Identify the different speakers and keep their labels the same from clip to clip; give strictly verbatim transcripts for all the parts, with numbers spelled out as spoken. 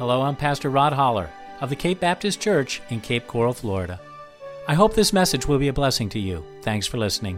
Speaker 1: Hello, I'm Pastor Rod Holler of the Cape Baptist Church in Cape Coral, Florida. I hope this message will be a blessing to you. Thanks for listening.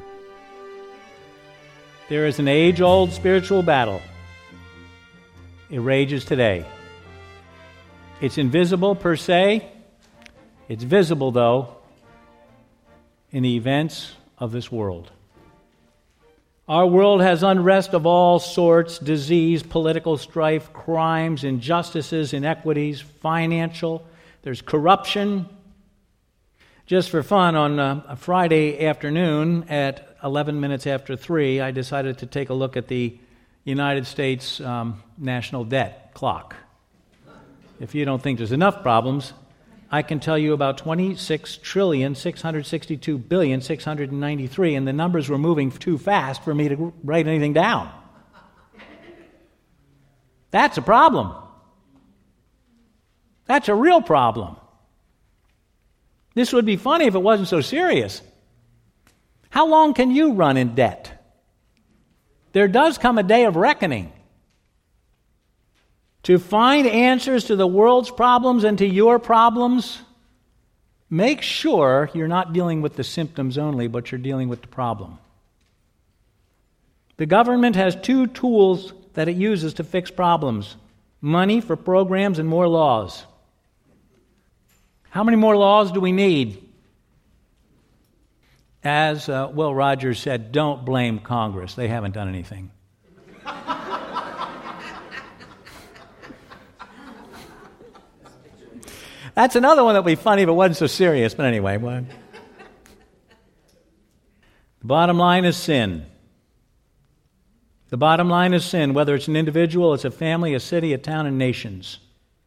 Speaker 1: There is an age-old spiritual battle. It rages today. It's invisible per se. It's visible, though, in the events of this world. Our world has unrest of all sorts, disease, political strife, crimes, injustices, inequities, financial. There's corruption. Just for fun, on a Friday afternoon at eleven minutes after three, I decided to take a look at the United States um, national debt clock. If you don't think there's enough problems, I can tell you about twenty-six trillion, six hundred sixty-two billion, six hundred ninety-three, and the numbers were moving too fast for me to write anything down. That's a problem. That's a real problem. This would be funny if it wasn't so serious. How long can you run in debt? There does come a day of reckoning. To find answers to the world's problems and to your problems, make sure you're not dealing with the symptoms only, but you're dealing with the problem. The government has two tools that it uses to fix problems: money for programs and more laws. How many more laws do we need? As uh, Will Rogers said, don't blame Congress. They haven't done anything. That's another one that would be funny if it wasn't so serious. But anyway, well, the bottom line is sin. The bottom line is sin, whether it's an individual, it's a family, a city, a town, and nations.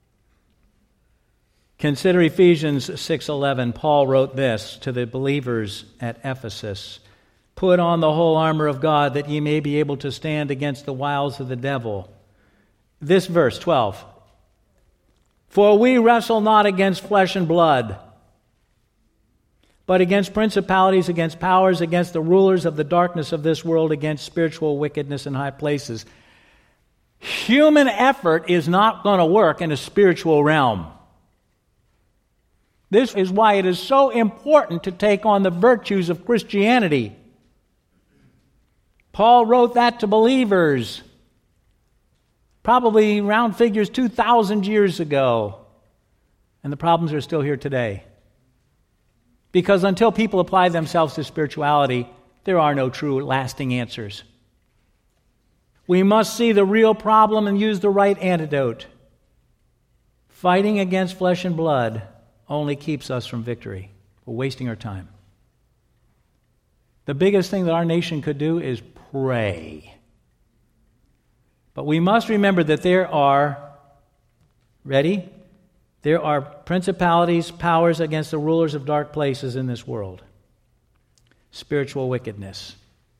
Speaker 1: Consider Ephesians six eleven. Paul wrote this to the believers at Ephesus: "Put on the whole armor of God, that ye may be able to stand against the wiles of the devil." This verse, twelve. "For we wrestle not against flesh and blood, but against principalities, against powers, against the rulers of the darkness of this world, against spiritual wickedness in high places." Human effort is not going to work in a spiritual realm. This is why it is so important to take on the virtues of Christianity. Paul wrote that to believers, probably round figures two thousand years ago. And the problems are still here today. Because until people apply themselves to spirituality, there are no true lasting answers. We must see the real problem and use the right antidote. Fighting against flesh and blood only keeps us from victory. We're wasting our time. The biggest thing that our nation could do is pray. But we must remember that there are, ready? There are principalities, powers against the rulers of dark places in this world. Spiritual wickedness.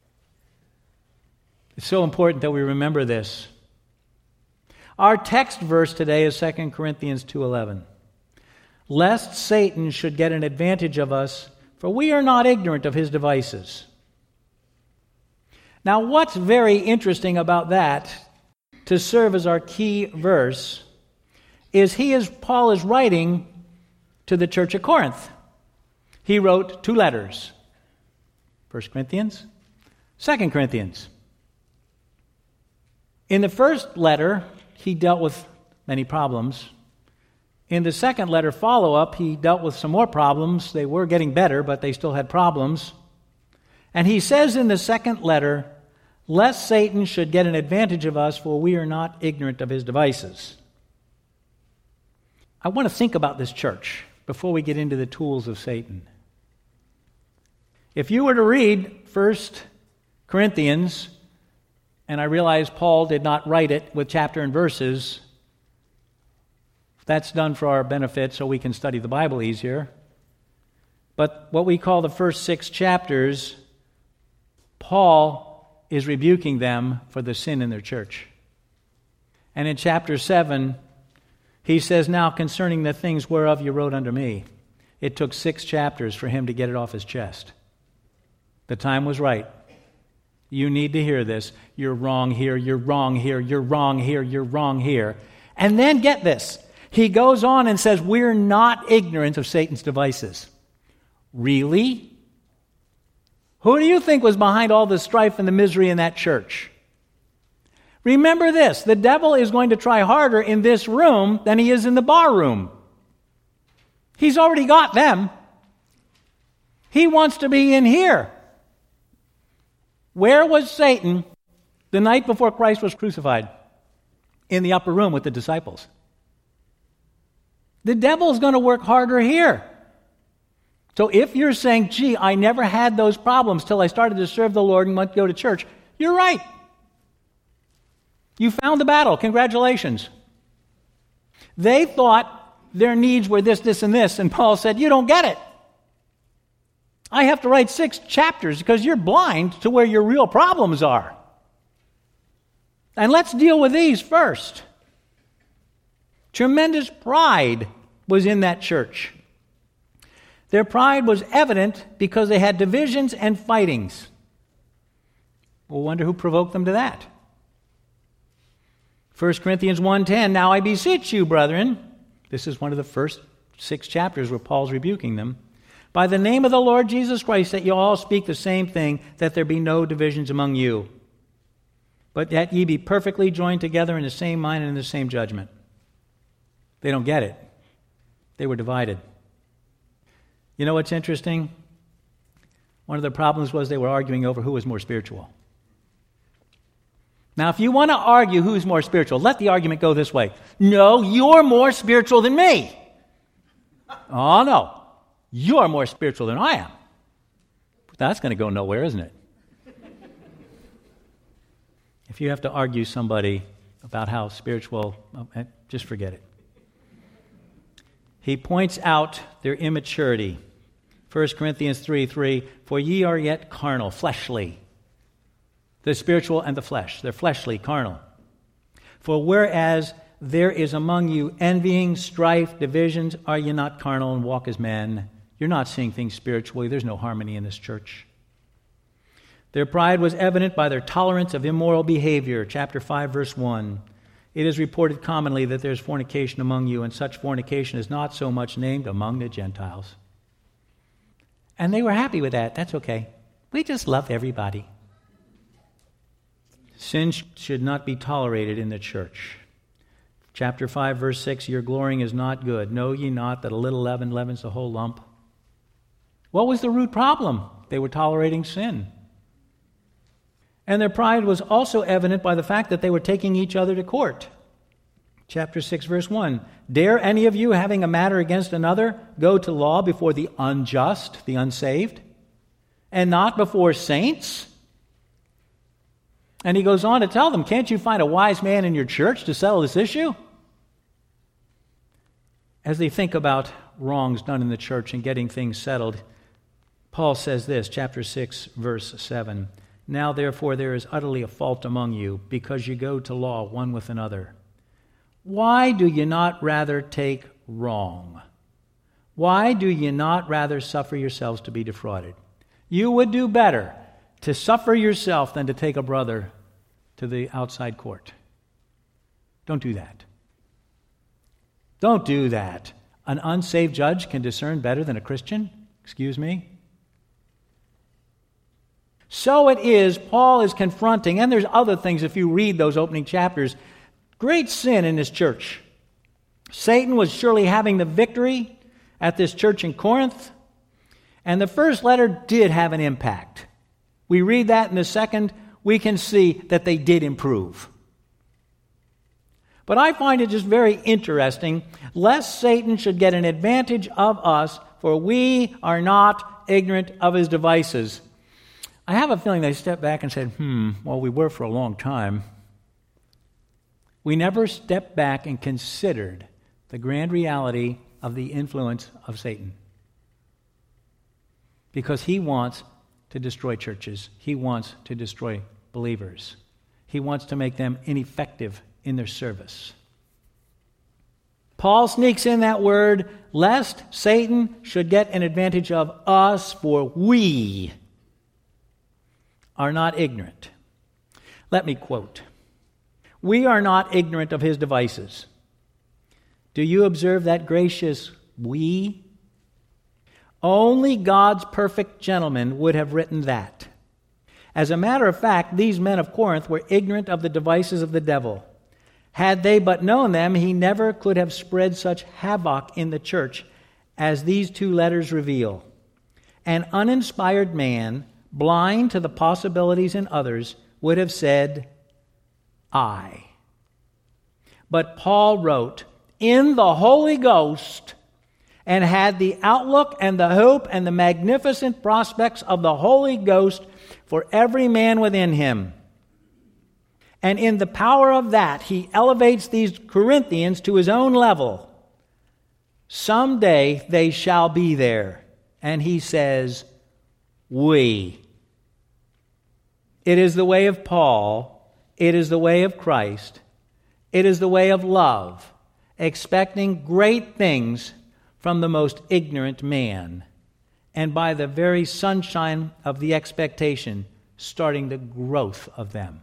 Speaker 1: It's so important that we remember this. Our text verse today is Second Corinthians two eleven. "Lest Satan should get an advantage of us, for we are not ignorant of his devices." Now, what's very interesting about that, to serve as our key verse, is he is Paul is writing to the church of Corinth. He wrote two letters, First Corinthians, Second Corinthians. In the first letter, he dealt with many problems. In the second letter follow-up, he dealt with some more problems. They were getting better, but they still had problems. And he says in the second letter, "Lest Satan should get an advantage of us, for we are not ignorant of his devices." I want to think about this church before we get into the tools of Satan. If you were to read First Corinthians, and I realize Paul did not write it with chapter and verses, that's done for our benefit so we can study the Bible easier. But what we call the first six chapters, Paul is rebuking them for the sin in their church. And in chapter seven, he says, "Now concerning the things whereof you wrote unto me." It took six chapters for him to get it off his chest. The time was right. You need to hear this. You're wrong here, you're wrong here, you're wrong here, you're wrong here. And then get this. He goes on and says, we're not ignorant of Satan's devices. Really? Who do you think was behind all the strife and the misery in that church? Remember this, the devil is going to try harder in this room than he is in the bar room. He's already got them. He wants to be in here. Where was Satan the night before Christ was crucified? In the upper room with the disciples. The devil's going to work harder here. So if you're saying, gee, I never had those problems till I started to serve the Lord and went to go to church, you're right. You found the battle. Congratulations. They thought their needs were this, this, and this, and Paul said, you don't get it. I have to write six chapters because you're blind to where your real problems are. And let's deal with these first. Tremendous pride was in that church. Their pride was evident because they had divisions and fightings. We'll wonder who provoked them to that. First Corinthians one ten, now I beseech you, brethren. This is one of the first six chapters where Paul's rebuking them. By the name of the Lord Jesus Christ, that you all speak the same thing, that there be no divisions among you, but that ye be perfectly joined together in the same mind and in the same judgment. They don't get it. They were divided. You know what's interesting? One of the problems was they were arguing over who was more spiritual. Now, if you want to argue who's more spiritual, let the argument go this way. No, you're more spiritual than me. Oh, no. You're more spiritual than I am. That's going to go nowhere, isn't it? If you have to argue somebody about how spiritual, just forget it. He points out their immaturity. First Corinthians three three, for ye are yet carnal, fleshly. The spiritual and the flesh. They're fleshly, carnal. For whereas there is among you envying, strife, divisions, are ye not carnal and walk as men? You're not seeing things spiritually. There's no harmony in this church. Their pride was evident by their tolerance of immoral behavior. Chapter five, verse one. It is reported commonly that there's fornication among you, and such fornication is not so much named among the Gentiles. And they were happy with that. That's okay. We just love everybody. Sin should not be tolerated in the church. Chapter five, verse six, your glorying is not good. Know ye not that a little leaven leavens the whole lump? What was the root problem? They were tolerating sin. And their pride was also evident by the fact that they were taking each other to court. Chapter six, verse one, dare any of you, having a matter against another, go to law before the unjust, the unsaved, and not before saints? And he goes on to tell them, can't you find a wise man in your church to settle this issue? As they think about wrongs done in the church and getting things settled, Paul says this, chapter six, verse seven, now therefore there is utterly a fault among you, because you go to law one with another. Why do you not rather take wrong? Why do you not rather suffer yourselves to be defrauded? You would do better to suffer yourself than to take a brother to the outside court. Don't do that. Don't do that. An unsaved judge can discern better than a Christian? Excuse me? So it is, Paul is confronting, and there's other things if you read those opening chapters, great sin in this church. Satan was surely having the victory at this church in Corinth, and the first letter did have an impact. We read that in the second, we can see that they did improve. But I find it just very interesting, lest Satan should get an advantage of us, for we are not ignorant of his devices. I have a feeling they stepped back and said, hmm, well, we were for a long time. We never stepped back and considered the grand reality of the influence of Satan. Because he wants to destroy churches. He wants to destroy believers. He wants to make them ineffective in their service. Paul sneaks in that word, lest Satan should get an advantage of us, for we are not ignorant. Let me quote. We are not ignorant of his devices. Do you observe that gracious we? Only God's perfect gentleman would have written that. As a matter of fact, these men of Corinth were ignorant of the devices of the devil. Had they but known them, he never could have spread such havoc in the church as these two letters reveal. An uninspired man, blind to the possibilities in others, would have said, I. But Paul wrote in the Holy Ghost and had the outlook and the hope and the magnificent prospects of the Holy Ghost for every man within him. And in the power of that, he elevates these Corinthians to his own level. Someday they shall be there. And he says, we. It is the way of Paul. It is the way of Christ. It is the way of love, expecting great things from the most ignorant man, and by the very sunshine of the expectation, starting the growth of them.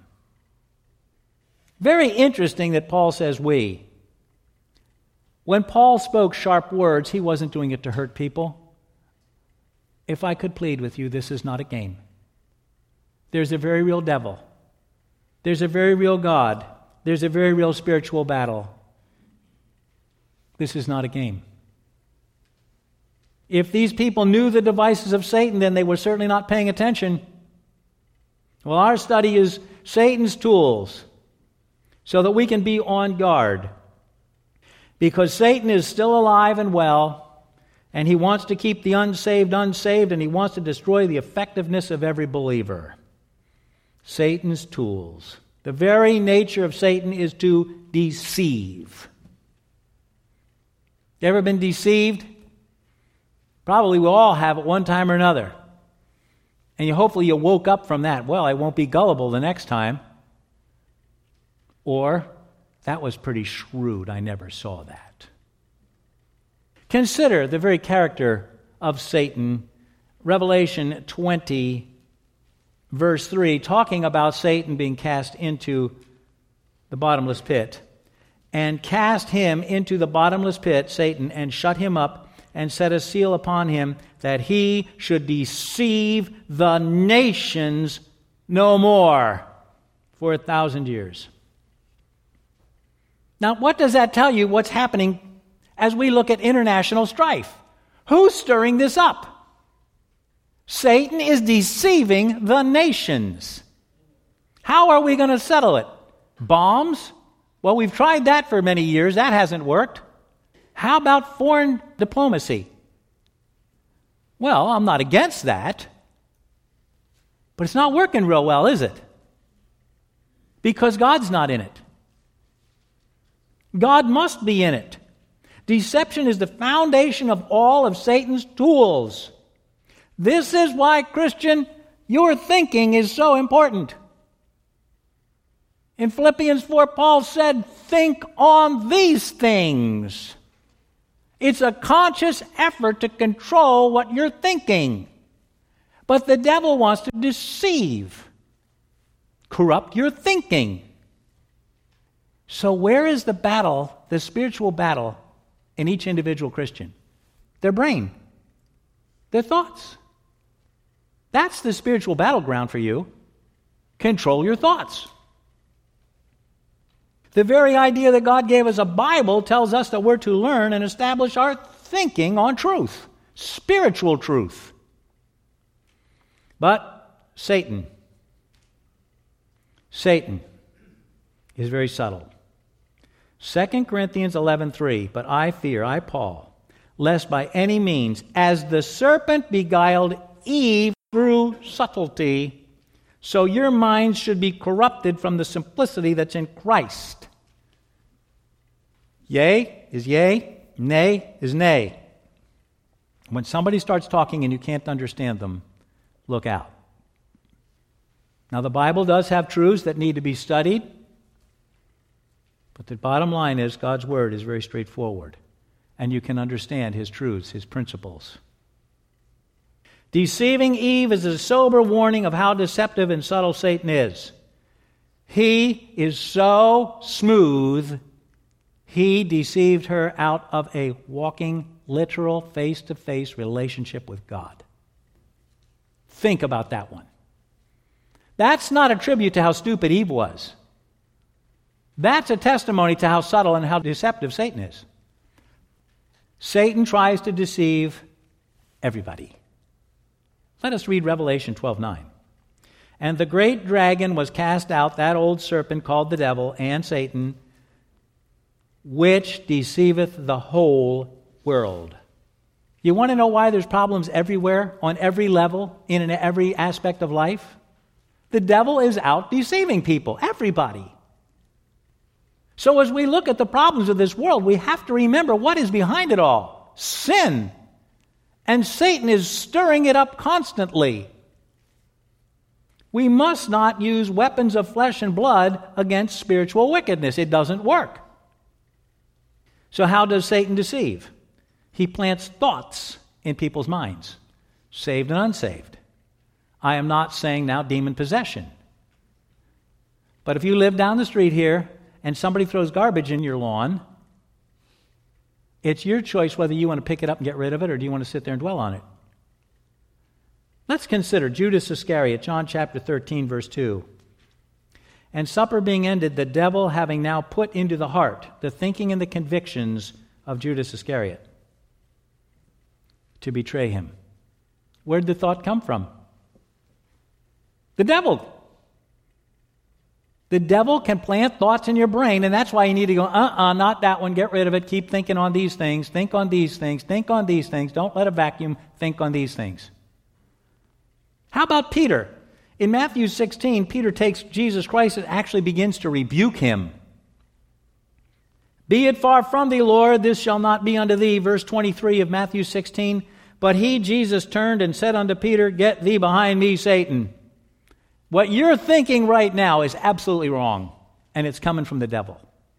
Speaker 1: Very interesting that Paul says we. When Paul spoke sharp words, he wasn't doing it to hurt people. If I could plead with you, this is not a game. There's a very real devil. There's a very real God. There's a very real spiritual battle. This is not a game. If these people knew the devices of Satan, then they were certainly not paying attention. Well, our study is Satan's tools, so that we can be on guard. Because Satan is still alive and well, and he wants to keep the unsaved unsaved, and he wants to destroy the effectiveness of every believer. Satan's tools. The very nature of Satan is to deceive. You ever been deceived? Probably we all have at one time or another. And you hopefully you woke up from that. Well, I won't be gullible the next time. Or, that was pretty shrewd. I never saw that. Consider the very character of Satan. Revelation twenty, verse three, talking about Satan being cast into the bottomless pit. And cast him into the bottomless pit, Satan, and shut him up, and set a seal upon him, that he should deceive the nations no more for a thousand years. Now, what does that tell you what's happening as we look at international strife? Who's stirring this up? Satan is deceiving the nations. How are we going to settle it? Bombs? Well, we've tried that for many years. That hasn't worked. How about foreign diplomacy? Well, I'm not against that. But it's not working real well, is it? Because God's not in it. God must be in it. Deception is the foundation of all of Satan's tools. This is why, Christian, your thinking is so important. In Philippians four, Paul said, think on these things. It's a conscious effort to control what you're thinking. But the devil wants to deceive, corrupt your thinking. So where is the battle, the spiritual battle, in each individual Christian? Their brain, their thoughts. That's the spiritual battleground for you. Control your thoughts. The very idea that God gave us a Bible tells us that we're to learn and establish our thinking on truth, spiritual truth. But Satan, Satan is very subtle. Second Corinthians eleven three, but I fear, I Paul, lest by any means, as the serpent beguiled Eve through subtlety, so your minds should be corrupted from the simplicity that's in Christ. Yea is yea, nay is nay. When somebody starts talking and you can't understand them, look out. Now, the Bible does have truths that need to be studied, but the bottom line is God's Word is very straightforward, and you can understand His truths, His principles. Deceiving Eve is a sober warning of how deceptive and subtle Satan is. He is so smooth, He deceived her out of a walking, literal, face-to-face relationship with God. Think about that one. That's not a tribute to how stupid Eve was. That's a testimony to how subtle and how deceptive Satan is. Satan tries to deceive everybody. Let us read Revelation twelve nine. And the great dragon was cast out, that old serpent called the devil and Satan, which deceiveth the whole world. You want to know why there's problems everywhere, on every level, in every aspect of life? The devil is out deceiving people, everybody. So as we look at the problems of this world, we have to remember what is behind it all. Sin. And Satan is stirring it up constantly. We must not use weapons of flesh and blood against spiritual wickedness. It doesn't work. So how does Satan deceive? He plants thoughts in people's minds, saved and unsaved. I am not saying now demon possession. But if you live down the street here and somebody throws garbage in your lawn, it's your choice whether you want to pick it up and get rid of it or do you want to sit there and dwell on it. Let's consider Judas Iscariot, John chapter thirteen, verse two. And supper being ended, the devil having now put into the heart the thinking and the convictions of Judas Iscariot to betray him. Where did the thought come from? The devil. The devil can plant thoughts in your brain, and that's why you need to go, uh-uh, not that one, get rid of it, keep thinking on these things, think on these things, think on these things, don't let a vacuum, think on these things. How about Peter? In Matthew sixteen, Peter takes Jesus Christ and actually begins to rebuke him. Be it far from thee, Lord, this shall not be unto thee. Verse twenty-three of Matthew sixteen. But he, Jesus, turned and said unto Peter, Get thee behind me, Satan. What you're thinking right now is absolutely wrong, and it's coming from the devil.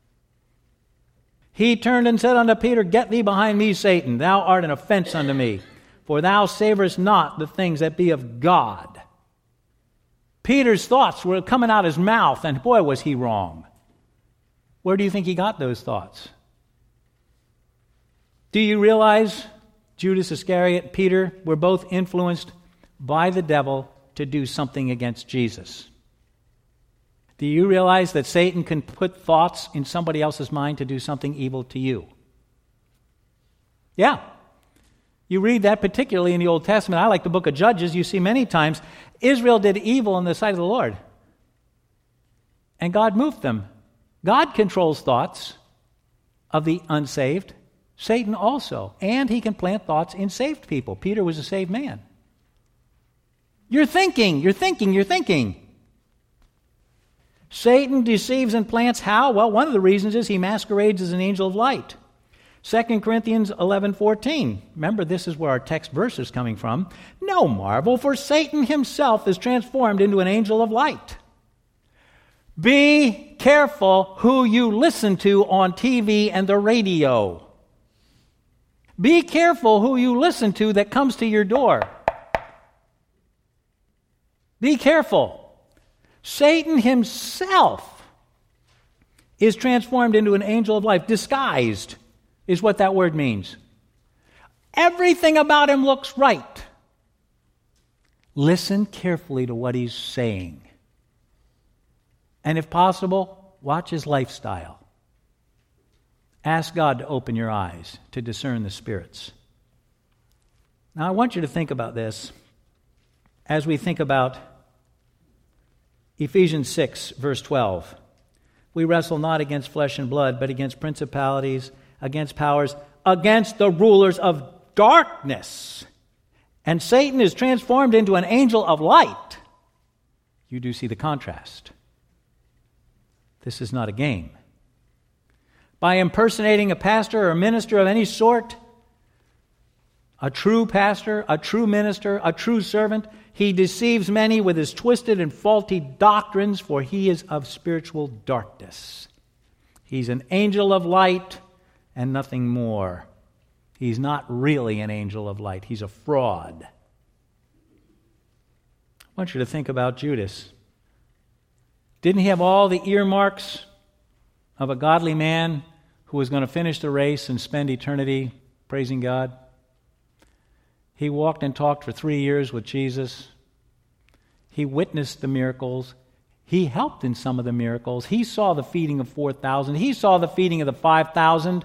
Speaker 1: He turned and said unto Peter, Get thee behind me, Satan. Thou art an offense unto me, for thou savorest not the things that be of God. Peter's thoughts were coming out his mouth, and boy, was he wrong. Where do you think he got those thoughts? Do you realize Judas Iscariot, Peter, were both influenced by the devil to do something against Jesus? Do you realize that Satan can put thoughts in somebody else's mind to do something evil to you? Yeah. You read that particularly in the Old Testament. I like the book of Judges. You see many times Israel did evil in the sight of the Lord. And God moved them. God controls thoughts of the unsaved. Satan also. And he can plant thoughts in saved people. Peter was a saved man. You're thinking, you're thinking, you're thinking. Satan deceives and plants how? Well, one of the reasons is he masquerades as an angel of light. Second Corinthians eleven fourteen. Remember, this is where our text verse is coming from. No marvel, for Satan himself is transformed into an angel of light. Be careful who you listen to on T V and the radio. Be careful who you listen to that comes to your door. Be careful. Satan himself is transformed into an angel of light, disguised is what that word means. Everything about him looks right. Listen carefully to what he's saying. And if possible, watch his lifestyle. Ask God to open your eyes to discern the spirits. Now, I want you to think about this as we think about Ephesians six, verse twelve. We wrestle not against flesh and blood, but against principalities, against powers, against the rulers of darkness. And Satan is transformed into an angel of light. You do see the contrast. This is not a game. By impersonating a pastor or a minister of any sort, a true pastor, a true minister, a true servant, he deceives many with his twisted and faulty doctrines, for he is of spiritual darkness. He's an angel of light and nothing more. He's not really an angel of light. He's a fraud. I want you to think about Judas. Didn't he have all the earmarks of a godly man who was going to finish the race and spend eternity praising God. He walked and talked for three years with Jesus. He witnessed the miracles. He helped in some of the miracles. He saw the feeding of four thousand. He saw the feeding of the five thousand.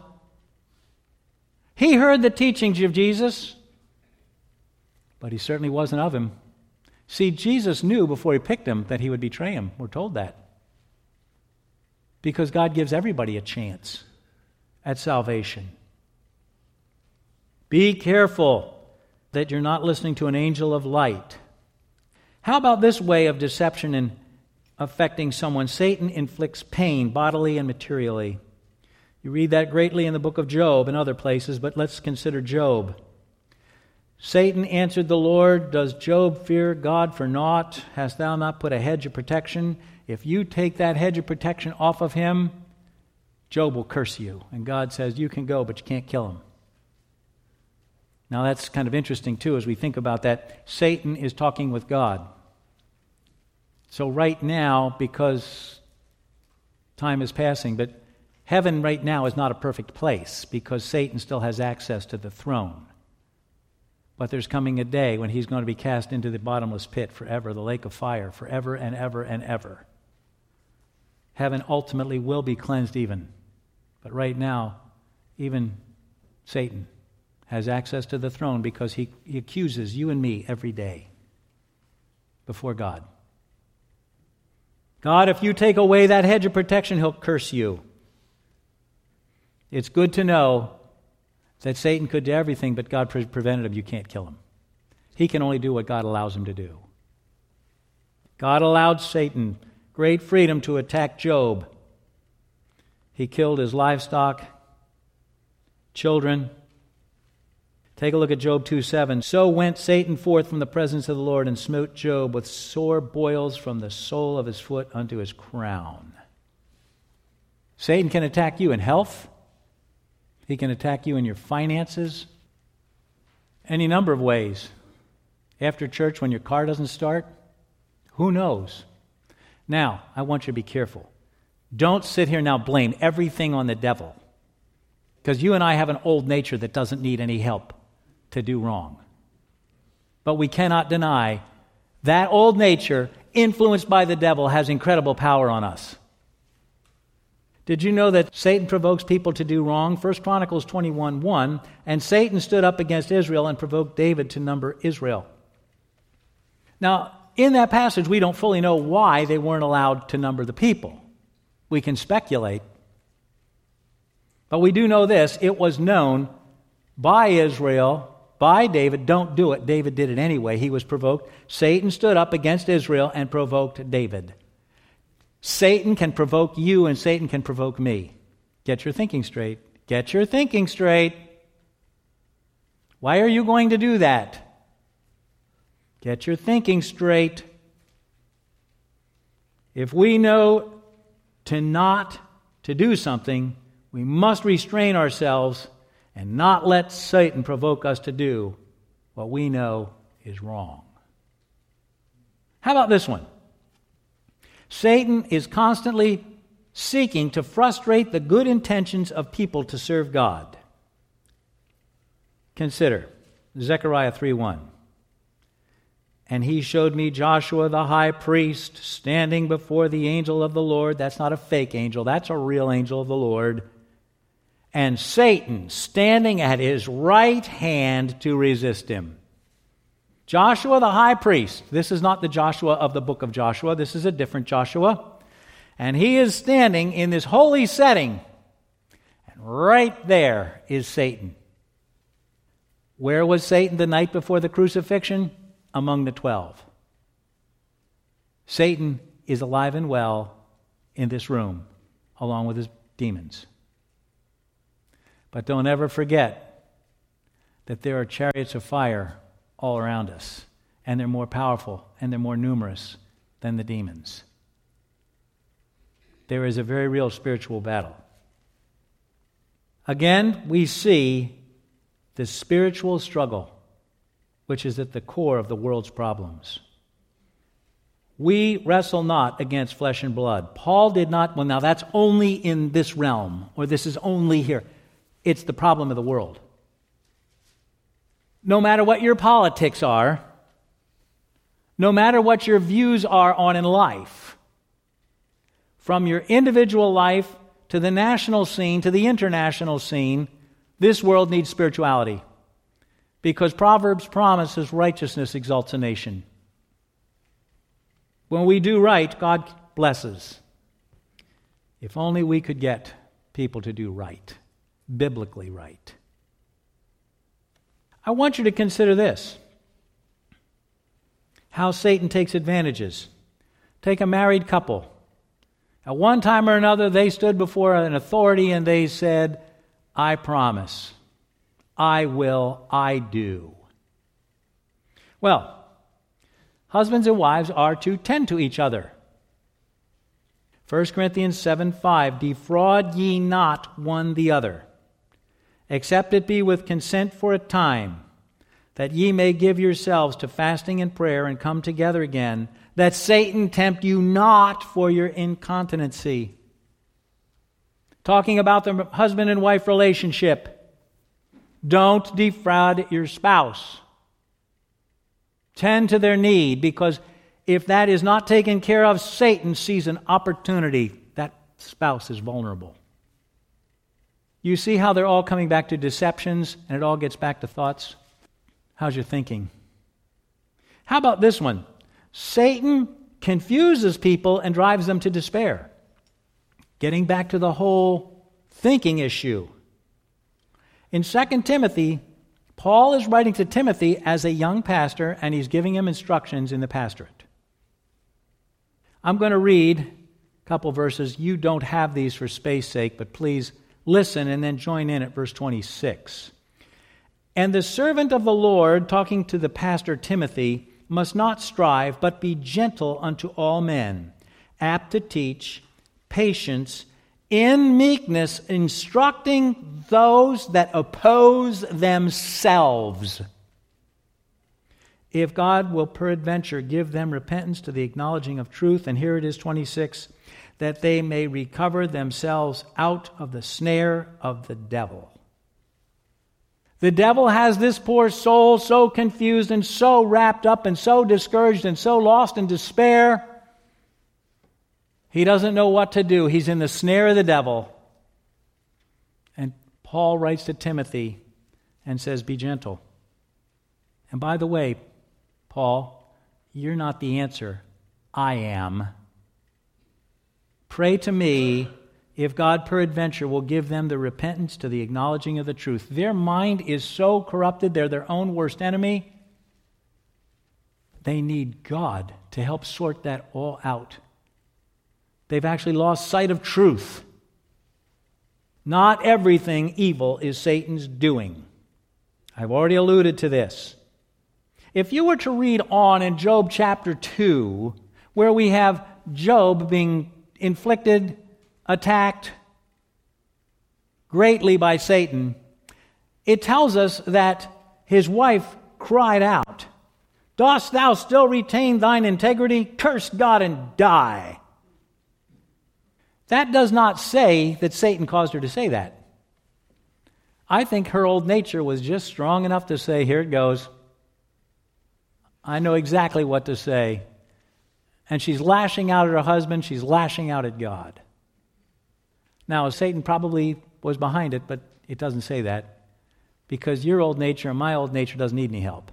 Speaker 1: He heard the teachings of Jesus, but he certainly wasn't of him. See, Jesus knew before he picked him that he would betray him. We're told that. Because God gives everybody a chance at salvation. Be careful that you're not listening to an angel of light. How about this way of deception in affecting someone? Satan inflicts pain bodily and materially. You read that greatly in the book of Job and other places, but let's consider Job. Satan answered the Lord, "Does Job fear God for naught? Hast thou not put a hedge of protection? If you take that hedge of protection off of him, Job will curse you." And God says, "You can go, but you can't kill him." Now that's kind of interesting too as we think about that. Satan is talking with God. So right now, because time is passing, but heaven right now is not a perfect place because Satan still has access to the throne. But there's coming a day when he's going to be cast into the bottomless pit forever, the lake of fire, forever and ever and ever. Heaven ultimately will be cleansed even. But right now, even Satan has access to the throne because he, he accuses you and me every day before God. God, if you take away that hedge of protection, he'll curse you. It's good to know that Satan could do everything, but God pre- prevented him. You can't kill him. He can only do what God allows him to do. God allowed Satan great freedom to attack Job. He killed his livestock, children. Take a look at Job two seven. So went Satan forth from the presence of the Lord and smote Job with sore boils from the sole of his foot unto his crown. Satan can attack you in health. He can attack you in your finances. Any number of ways. After church when your car doesn't start. Who knows? Now, I want you to be careful. Don't sit here now blame everything on the devil. Because you and I have an old nature that doesn't need any help to do wrong. But we cannot deny that old nature, influenced by the devil, has incredible power on us. Did you know that Satan provokes people to do wrong? First Chronicles twenty-one one, and Satan stood up against Israel and provoked David to number Israel. Now, in that passage, we don't fully know why they weren't allowed to number the people. We can speculate. But we do know this, it was known by Israel, by David, don't do it. David did it anyway. He was provoked. Satan stood up against Israel and provoked David. Satan can provoke you and Satan can provoke me. Get your thinking straight. Get your thinking straight. Why are you going to do that? Get your thinking straight. If we know to not to do something, we must restrain ourselves and not let Satan provoke us to do what we know is wrong. How about this one? Satan is constantly seeking to frustrate the good intentions of people to serve God. Consider Zechariah three one. And he showed me Joshua the high priest standing before the angel of the Lord. That's not a fake angel. That's a real angel of the Lord. And Satan standing at his right hand to resist him. Joshua the high priest. This is not the Joshua of the book of Joshua. This is a different Joshua. And he is standing in this holy setting. And right there is Satan. Where was Satan the night before the crucifixion? Among the twelve. Satan is alive and well in this room, along with his demons. But don't ever forget that there are chariots of fire all around us, and they're more powerful and they're more numerous than the demons. There is a very real spiritual battle. Again, we see the spiritual struggle, which is at the core of the world's problems. We wrestle not against flesh and blood. Paul did not, well, now that's only in this realm, or this is only here. It's the problem of the world. No matter what your politics are, no matter what your views are on in life, from your individual life to the national scene to the international scene, this world needs spirituality. Because Proverbs promises righteousness exalts a nation. When we do right, God blesses. If only we could get people to do right, biblically right. I want you to consider this. How Satan takes advantages. Take a married couple. At one time or another, they stood before an authority and they said, I promise, I will, I do. Well, husbands and wives are to tend to each other. First Corinthians seven five, defraud ye not one the other, except it be with consent for a time, that ye may give yourselves to fasting and prayer and come together again, that Satan tempt you not for your incontinency. Talking about the husband and wife relationship. Don't defraud your spouse. Tend to their need, because if that is not taken care of, Satan sees an opportunity. That spouse is vulnerable. You see how they're all coming back to deceptions, and it all gets back to thoughts? How's your thinking? How about this one? Satan confuses people and drives them to despair. Getting back to the whole thinking issue. In Second Timothy, Paul is writing to Timothy as a young pastor, and he's giving him instructions in the pastorate. I'm going to read a couple verses. You don't have these for space sake, but please listen and then join in at verse twenty-six. And the servant of the Lord, talking to the pastor Timothy, must not strive, but be gentle unto all men, apt to teach, patience, in meekness, instructing those that oppose themselves. If God will peradventure give them repentance to the acknowledging of truth, and here it is, twenty-six, that they may recover themselves out of the snare of the devil. The devil has this poor soul so confused and so wrapped up and so discouraged and so lost in despair. He doesn't know what to do. He's in the snare of the devil. And Paul writes to Timothy and says, be gentle. And by the way, Paul, you're not the answer. I am. Pray to me if God peradventure will give them the repentance to the acknowledging of the truth. Their mind is so corrupted, they're their own worst enemy. They need God to help sort that all out. They've actually lost sight of truth. Not everything evil is Satan's doing. I've already alluded to this. If you were to read on in Job chapter two, where we have Job being inflicted, attacked greatly by Satan, it tells us that his wife cried out, dost thou still retain thine integrity? Curse God and die. That does not say that Satan caused her to say that. I think her old nature was just strong enough to say, here it goes. I know exactly what to say. And she's lashing out at her husband. She's lashing out at God. Now, Satan probably was behind it, but it doesn't say that. Because your old nature and my old nature doesn't need any help.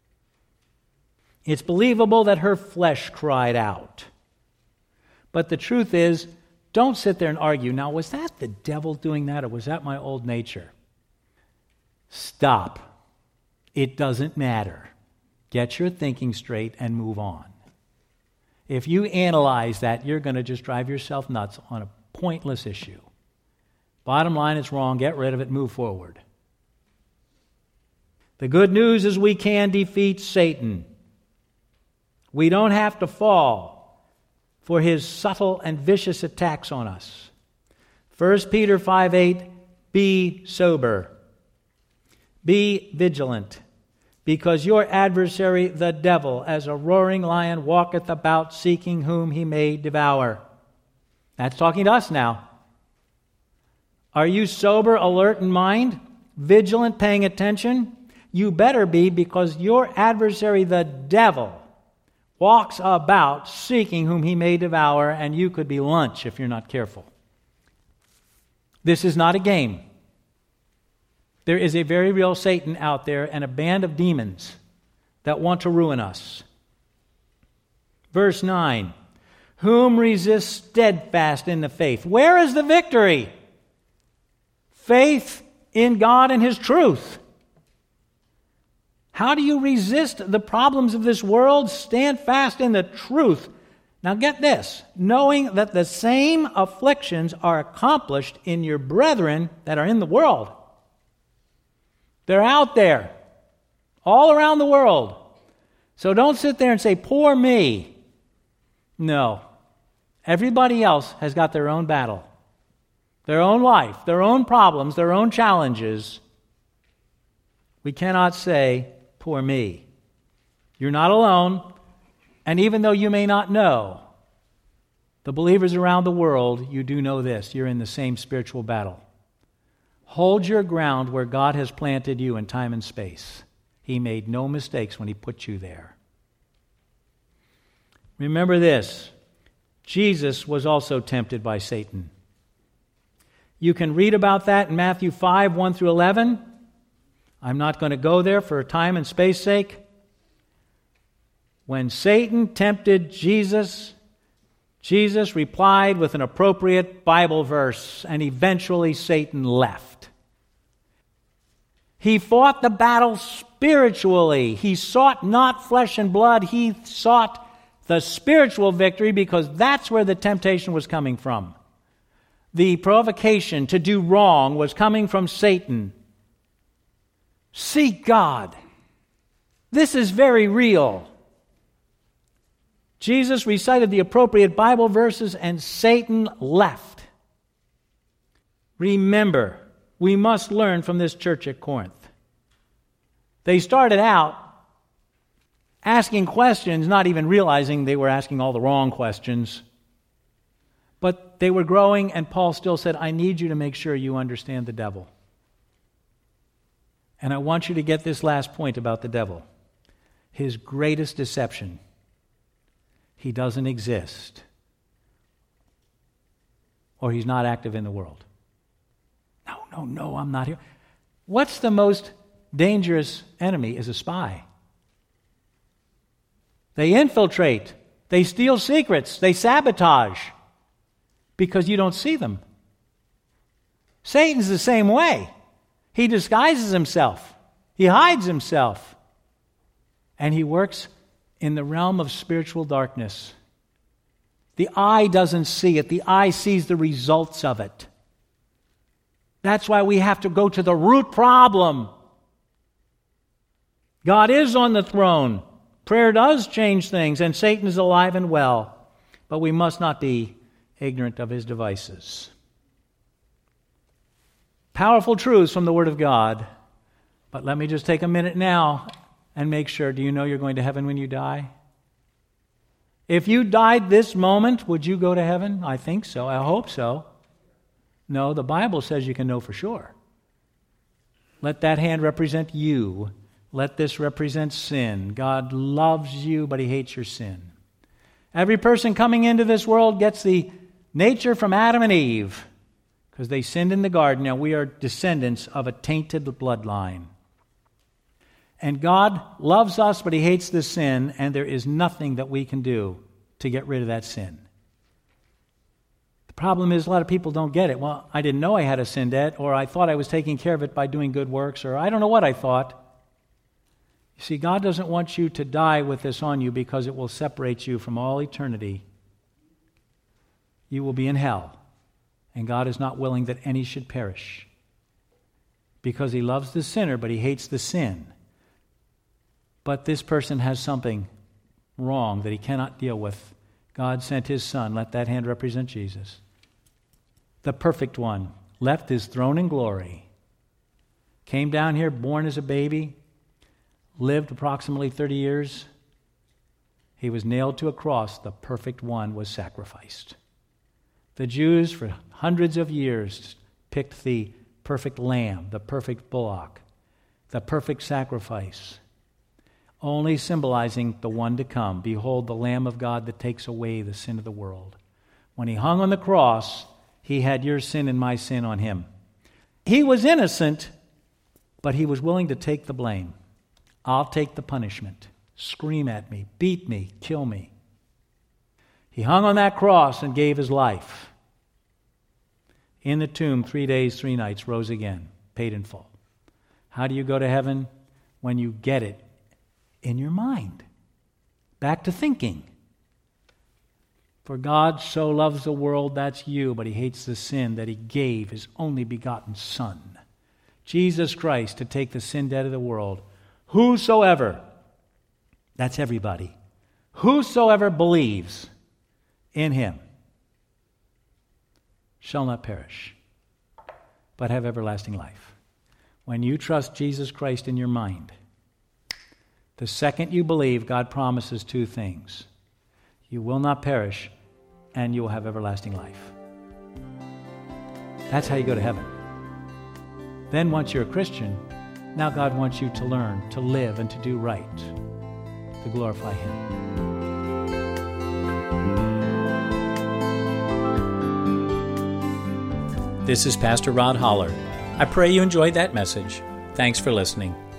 Speaker 1: It's believable that her flesh cried out. But the truth is, don't sit there and argue. Now, was that the devil doing that, or was that my old nature? Stop. It doesn't matter. Get your thinking straight and move on. If you analyze that, you're going to just drive yourself nuts on a pointless issue. Bottom line, it's wrong. Get rid of it. Move forward. The good news is we can defeat Satan. We don't have to fall for his subtle and vicious attacks on us. First Peter five eight, be sober. Be vigilant. because your adversary, the devil, as a roaring lion, walketh about, seeking whom he may devour. That's talking to us now. Are you sober, alert in mind, vigilant, paying attention? You better be, because your adversary, the devil, walks about seeking whom he may devour, and you could be lunch if you're not careful. This is not a game. There is a very real Satan out there and a band of demons that want to ruin us. Verse nine, whom resist steadfast in the faith. Where is the victory? Faith in God and His truth. How do you resist the problems of this world? Stand fast in the truth. Now get this, knowing that the same afflictions are accomplished in your brethren that are in the world. They're out there, all around the world. So don't sit there and say, poor me. No. Everybody else has got their own battle, their own life, their own problems, their own challenges. We cannot say, poor me. You're not alone. And even though you may not know, the believers around the world, you do know this. You're in the same spiritual battle. Hold your ground where God has planted you in time and space. He made no mistakes when He put you there. Remember this. Jesus was also tempted by Satan. You can read about that in Matthew five, one through eleven. I'm not going to go there for time and space sake. When Satan tempted Jesus, Jesus replied with an appropriate Bible verse, and eventually Satan left. He fought the battle spiritually. He sought not flesh and blood. He sought the spiritual victory, because that's where the temptation was coming from. The provocation to do wrong was coming from Satan. Seek God. This is very real. Jesus recited the appropriate Bible verses and Satan left. Remember, we must learn from this church at Corinth. They started out asking questions, not even realizing they were asking all the wrong questions. But they were growing, and Paul still said, I need you to make sure you understand the devil. And I want you to get this last point about the devil. His greatest deception. He doesn't exist. Or he's not active in the world. No, no, no, I'm not here. What's the most dangerous enemy is a spy. They infiltrate. They steal secrets. They sabotage. Because you don't see them. Satan's the same way. He disguises himself. He hides himself. And he works in the realm of spiritual darkness. The eye doesn't see it. The eye sees the results of it. That's why we have to go to the root problem. God is on the throne. Prayer does change things, and Satan is alive and well. But we must not be ignorant of his devices. Powerful truths from the Word of God. But let me just take a minute now and make sure, do you know you're going to heaven when you die? If you died this moment, would you go to heaven? I think so. I hope so. No, the Bible says you can know for sure. Let that hand represent you. Let this represent sin. God loves you, but He hates your sin. Every person coming into this world gets the nature from Adam and Eve, because they sinned in the garden. Now we are descendants of a tainted bloodline. And God loves us, but He hates the sin, and there is nothing that we can do to get rid of that sin. The problem is a lot of people don't get it. Well, I didn't know I had a sin debt, or I thought I was taking care of it by doing good works, or I don't know what I thought. You see, God doesn't want you to die with this on you, because it will separate you from all eternity. You will be in hell, and God is not willing that any should perish, because He loves the sinner, but He hates the sin. But this person has something wrong that he cannot deal with. God sent His Son. Let that hand represent Jesus. The perfect one left His throne in glory, came down here, born as a baby, lived approximately thirty years. He was nailed to a cross. The perfect one was sacrificed. The Jews for hundreds of years picked the perfect lamb, the perfect bullock, the perfect sacrifice, only symbolizing the one to come. Behold, the Lamb of God that takes away the sin of the world. When he hung on the cross, he had your sin and my sin on him. He was innocent, but he was willing to take the blame. I'll take the punishment. Scream at me, beat me, kill me. He hung on that cross and gave his life. In the tomb, three days, three nights, rose again, paid in full. How do you go to heaven? When you get it in your mind. Back to thinking. For God so loves the world, that's you, but he hates the sin, that he gave his only begotten Son, Jesus Christ, to take the sin debt of the world. Whosoever, that's everybody, whosoever believes in him shall not perish, but have everlasting life. When you trust Jesus Christ in your mind, the second you believe, God promises two things. You will not perish, and you will have everlasting life. That's how you go to heaven. Then once you're a Christian, now God wants you to learn to live and to do right, to glorify him. This is Pastor Rod Holler. I pray you enjoyed that message. Thanks for listening.